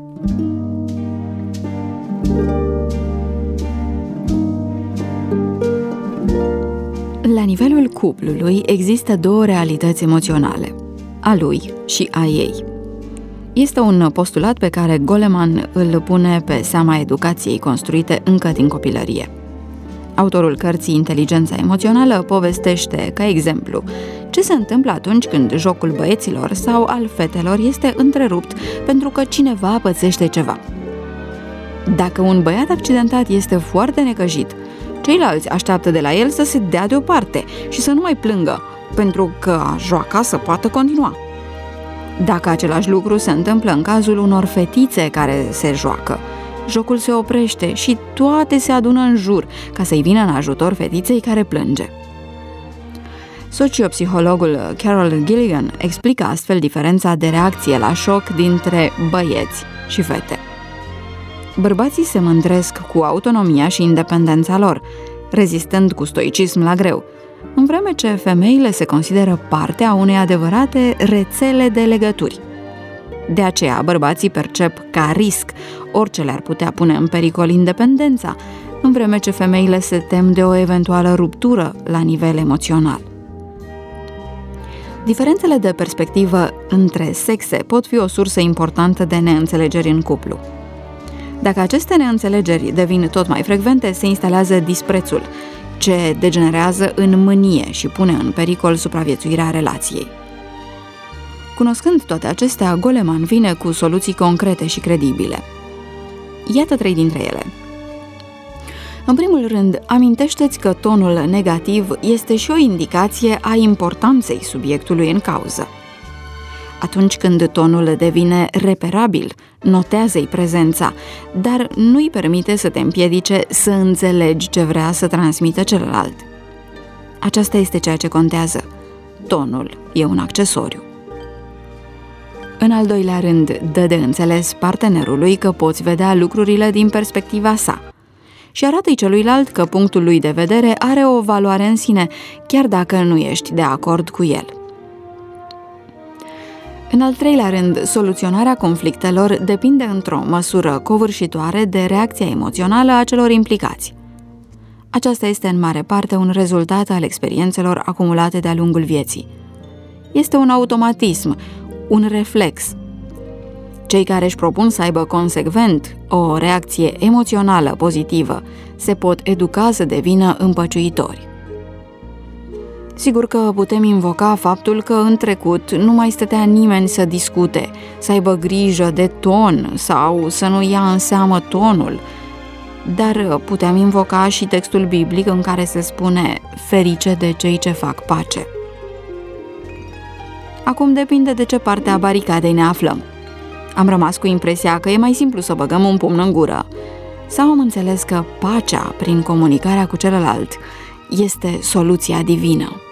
La nivelul cuplului există două realități emoționale, a lui și a ei. Este un postulat pe care Goleman îl pune pe seama educației construite încă din copilărie. Autorul cărții Inteligența emoțională povestește, ca exemplu, ce se întâmplă atunci când jocul băieților sau al fetelor este întrerupt pentru că cineva pățește ceva. Dacă un băiat accidentat este foarte necăjit, ceilalți așteaptă de la el să se dea deoparte și să nu mai plângă, pentru că joaca să poată continua. Dacă același lucru se întâmplă în cazul unor fetițe care se joacă, jocul se oprește și toate se adună în jur ca să-i vină în ajutor fetiței care plânge. Sociopsihologul Carol Gilligan explică astfel diferența de reacție la șoc dintre băieți și fete. Bărbații se mândresc cu autonomia și independența lor, rezistând cu stoicism la greu, în vreme ce femeile se consideră parte a unei adevărate rețele de legături. De aceea, bărbații percep ca risc orice le-ar putea pune în pericol independența, în vreme ce femeile se tem de o eventuală ruptură la nivel emoțional. Diferențele de perspectivă între sexe pot fi o sursă importantă de neînțelegeri în cuplu. Dacă aceste neînțelegeri devin tot mai frecvente, se instalează disprețul, ce degenerează în mânie și pune în pericol supraviețuirea relației. Cunoscând toate acestea, Goleman vine cu soluții concrete și credibile. Iată 3 dintre ele. În primul rând, amintește-ți că tonul negativ este și o indicație a importanței subiectului în cauză. Atunci când tonul devine reperabil, notează-i prezența, dar nu-i permite să te împiedice să înțelegi ce vrea să transmită celălalt. Aceasta este ceea ce contează. Tonul e un accesoriu. În al doilea rând, dă de înțeles partenerului că poți vedea lucrurile din perspectiva sa și arată-i celuilalt că punctul lui de vedere are o valoare în sine, chiar dacă nu ești de acord cu el. În al treilea rând, soluționarea conflictelor depinde într-o măsură covârșitoare de reacția emoțională a celor implicați. Aceasta este în mare parte un rezultat al experiențelor acumulate de-a lungul vieții. Este un automatism, un reflex. Cei care își propun să aibă consecvent o reacție emoțională pozitivă se pot educa să devină împăciuitori. Sigur că putem invoca faptul că în trecut nu mai stătea nimeni să discute, să aibă grijă de ton sau să nu ia în seamă tonul, dar putem invoca și textul biblic în care se spune ferice de cei ce fac pace. Acum depinde de ce parte a baricadei ne aflăm. Am rămas cu impresia că e mai simplu să băgăm un pumn în gură sau am înțeles că pacea prin comunicarea cu celălalt este soluția divină.